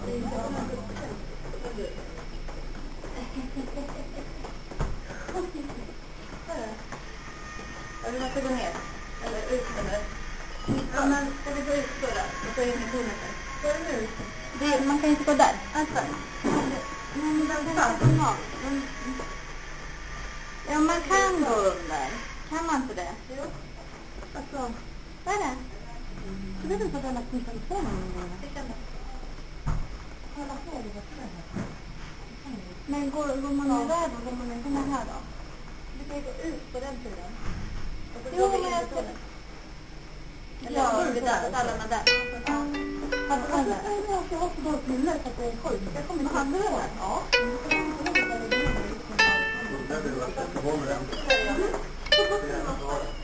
Eller man ska gå ner. Eller ut eller. Ja, men ska vi gå ut då? Och så in i tunneln. Går det nu? Man kan inte gå där. Alltså. Men den kan ja, man kan gå under. Kan man inte det? Jo. Alltså. Vad är det? Så det är väl för att alla kommer att få någon. Det kan det. Hålla på det var. Men går man ner där då? Går man inte ner här då? Vi kan gå ut på den sidan. Jo, men jag tror det. Ja, det där. Alla där. Ja. Jag har så dåligt minne för att det är sjukt. Jag kommer inte handla det här. Ja. Jag vill att jag ska hålla den.